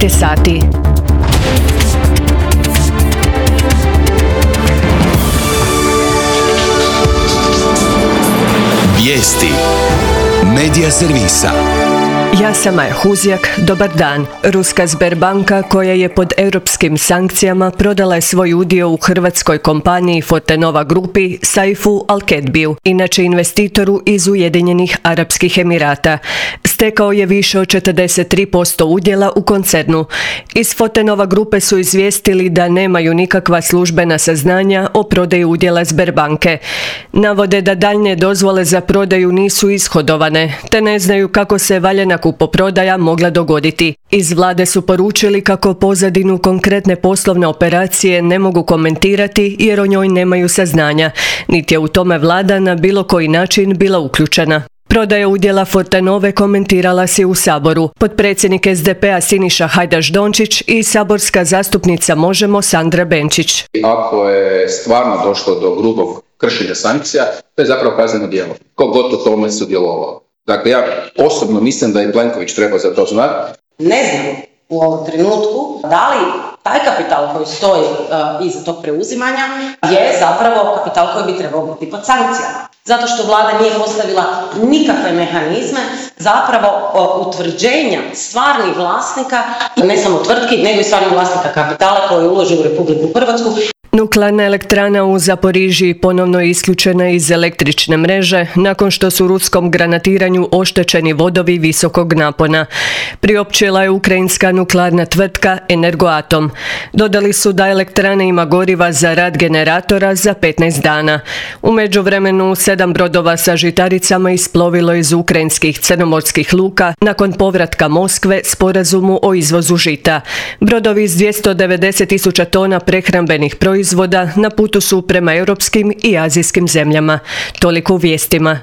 19 sati. Vijesti Medija servisa. Ja sam Maja Huzjak, dobar dan. Ruska Sberbanka, koja je pod europskim sankcijama, prodala je svoj udio u hrvatskoj kompaniji Fortenova Grupi Saifu Al-Ketbiju, inače investitoru iz Ujedinjenih Arapskih Emirata. Stekao je više od 43% udjela u koncernu. Iz Fortenova Grupe su izvijestili da nemaju nikakva službena saznanja o prodaji udjela Sberbanke. Navode da daljnje dozvole za prodaju nisu ishodovane, te ne znaju kako se valjana kupoprodaja mogla dogoditi. Iz vlade su poručili kako pozadinu konkretne poslovne operacije ne mogu komentirati jer o njoj nemaju saznanja, niti je u tome vlada na bilo koji način bila uključena. Prodaja udjela Fortenove komentirala se u Saboru. Potpredsjednik SDP-a Siniša Hajdaš Dončić i saborska zastupnica Možemo Sandra Benčić. Ako je stvarno došlo do grubog kršenja sankcija, to je zapravo kazneno djelo. Ko god u tome sudjelovao. Dakle, ja osobno mislim da je Plenković trebao za to znati. Ne znam u ovom trenutku da li taj kapital koji stoji iza tog preuzimanja je zapravo kapital koji bi trebao biti pod sankcijama. Zato što vlada nije postavila nikakve mehanizme zapravo utvrđenja stvarnih vlasnika, ne samo tvrtki, nego i stvarnih vlasnika kapitala koji ulože u Republiku Hrvatsku. Nuklearna elektrana u Zaporižiji ponovno je isključena iz električne mreže nakon što su u ruskom granatiranju oštećeni vodovi visokog napona. Priopćila je ukrajinska nuklearna tvrtka Energoatom. Dodali su da elektrana ima goriva za rad generatora za 15 dana. U međuvremenu 7 brodova sa žitaricama isplovilo iz ukrajinskih crnomorskih luka nakon povratka Moskve sporazumu o izvozu žita. Brodovi s 290.000 tona prehrambenih proizvoda na putu su prema europskim i azijskim zemljama. Toliko u vijestima.